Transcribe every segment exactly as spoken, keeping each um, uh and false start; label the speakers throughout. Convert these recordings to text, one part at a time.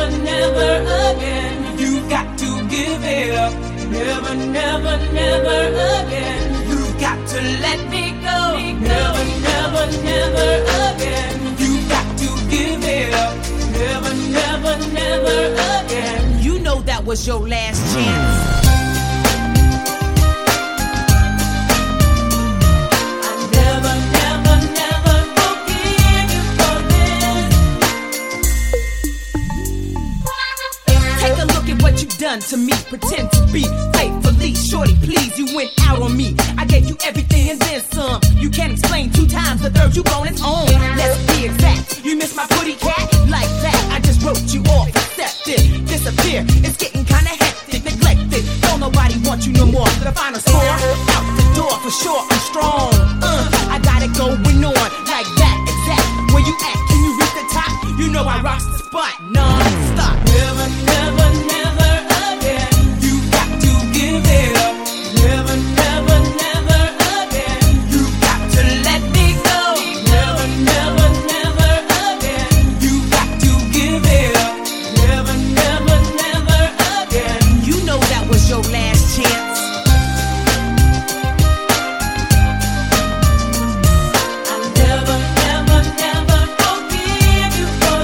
Speaker 1: never, never again. You got to give it up. Never, never, never again. You got to let me go. Never, never, never again. You got to give it up. Never, never, never again.
Speaker 2: You know that was your last chance. Done to me, pretend to be faithfully. Shorty, please, you went out on me. I gave you everything and then some. You can't explain two times, the third you gone its own. Let's be exact, you miss my pretty cat? Like that, I just wrote you off, accepted. Disappear, it's getting kinda hectic, neglected. Don't nobody want you no more. The final score, out the door for sure, I'm strong. Uh, I got it going on, like that, exact. Where you at, can you reach the top? You know I rocks the spot, non-stop.
Speaker 1: Never, never, never give it up. Never, never, never again. You got to let me go. Never, never, never again. You got to give it up. Never, never, never again.
Speaker 2: You know that was your last chance.
Speaker 1: I never, never, never forgive you for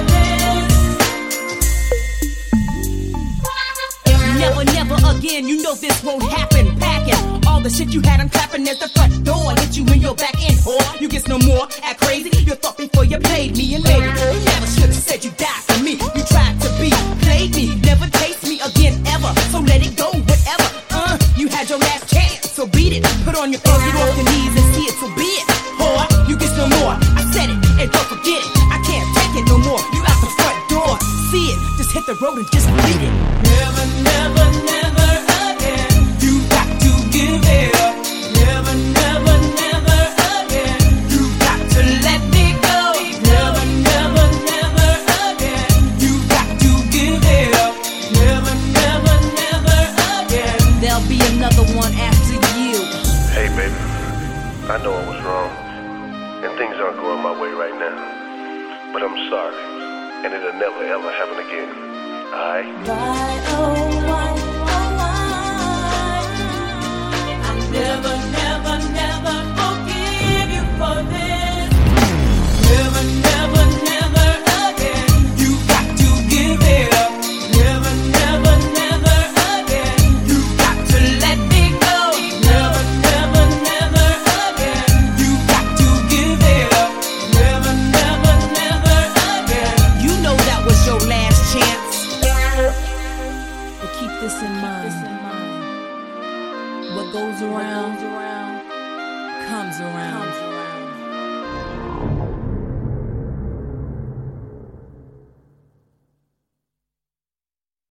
Speaker 1: this.
Speaker 2: Never, never again. You know this won't happen. Packing all the shit you had, I'm clapping at the front door. Hit you in your back end, whore. You get no more. Act crazy. You thought before you paid me, and maybe you never should have said you died for me. You tried to be, played me, never taste me again ever. So let it go, whatever. Uh, you had your last chance, so beat it. Put on your clothes, get off your knees and see it. So be it, whore. You get no more. I said it, and don't forget it. I can't take it no more. You out the front door. See it. Just hit the road and just beat it.
Speaker 1: Never, never, never. Give it up. Never, never, never again. You got to let me go. Never, never, never again. You got to give it up. Never, never, never again.
Speaker 2: There'll be another one after you.
Speaker 3: Hey, baby. I know I was wrong, and things aren't going my way right now. But I'm sorry, and it'll never ever happen again. Alright?
Speaker 1: Why, oh, why, oh, why? Never, never, never forgive you for this. Never, never, never again. You got to give it up. Never, never, never again. You got to let me go. Never, never, never again. You got to give it up. Never, never, never again.
Speaker 2: You know that was your last chance. But keep this in mind. What goes around, comes around.